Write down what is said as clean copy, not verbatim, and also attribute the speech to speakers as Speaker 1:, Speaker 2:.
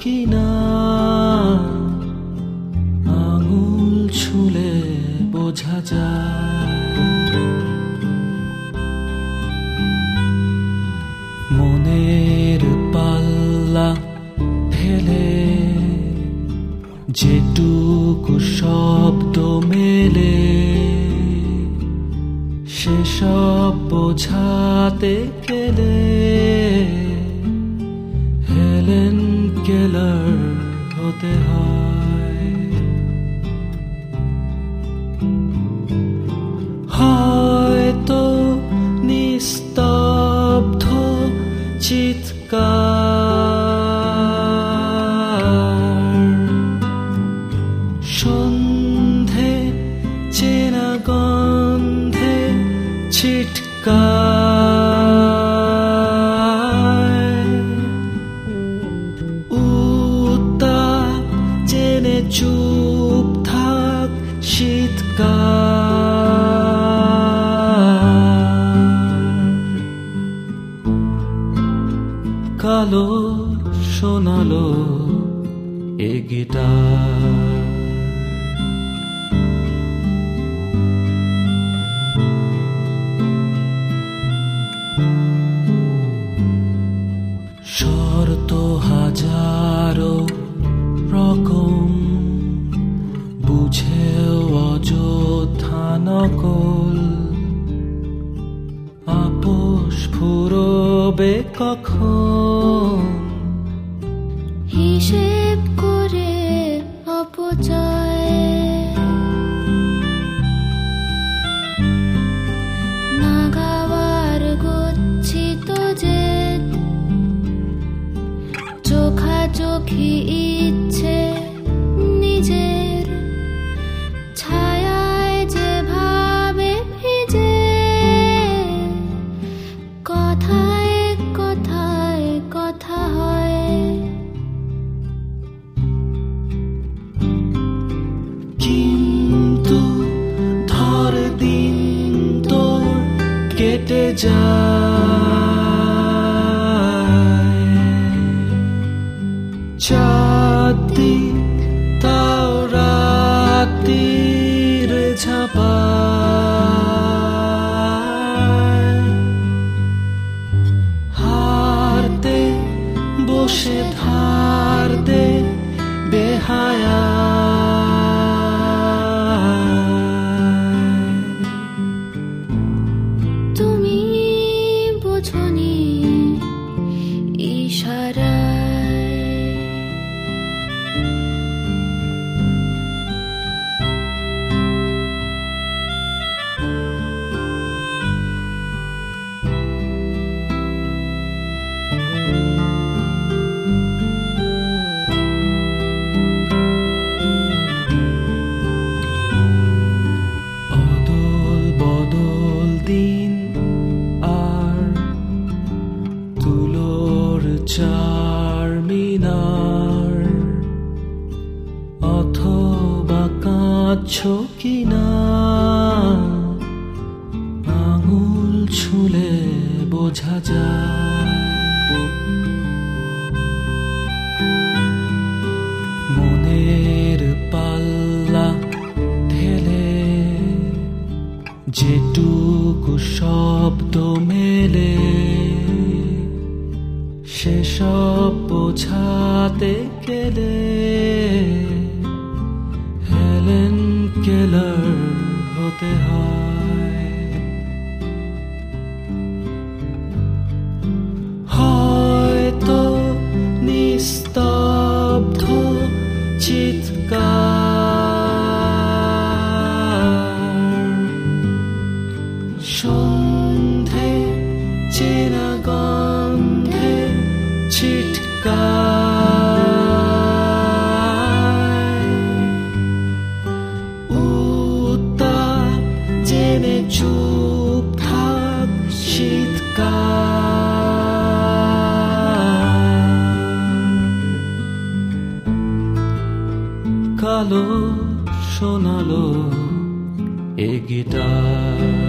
Speaker 1: কিনা আঙুল ছুলে বোঝা যায়। মনের পাল্লা ঠেলে যেটুকু শব্দ মেলে সেসব বোঝাতে গেলে হেলেন কেলার হতে হয়। হয়তো নিস্তব্ধ চিৎকার, সন্ধে চেনা গন্ধে ছিটকায়, উত্তাপ জেনে চুপ থাক শীতকাল। কালো শোনালো এ গিটার, শর্ত হাজারো রকম বুঝেও অযোধ্যা নকল। আপোষ ফুরবে কখন
Speaker 2: হিসেব করে অপচয়, না গাওয়ার গচ্ছিত যে চোখাচোখি ইচ্ছে নিজের ছায়ায় যেভাবে ভিজে, কথায় কথায় কথা হয়।
Speaker 1: কিন্তু ধর দিন তোর কেটে যায়, চাঁদিক তাও রাতির ঝাঁপায়, হারতে বসে ধার দে বেহায়া।
Speaker 2: তুমি বোঝনি ইশারায়,
Speaker 1: অদল বদল দিন আর তুলোর চার মিনার, অথবা কাঁদছ কিনা আঙুল ছুলে বোঝা যায়। মনের পাল্লা ঠেলে যেটুকু শব্দ মেলে সেসব বোঝাতে গেলে হেলেন কেলার হতে হয়। হয়তো নিস্তব্ধ চিৎকার, সন্ধে চেনা গন্ধে ছিটকায়, উত্তাপ জেনে চুপ থাক শীতকাল। কালো শোনালো এ গিটার।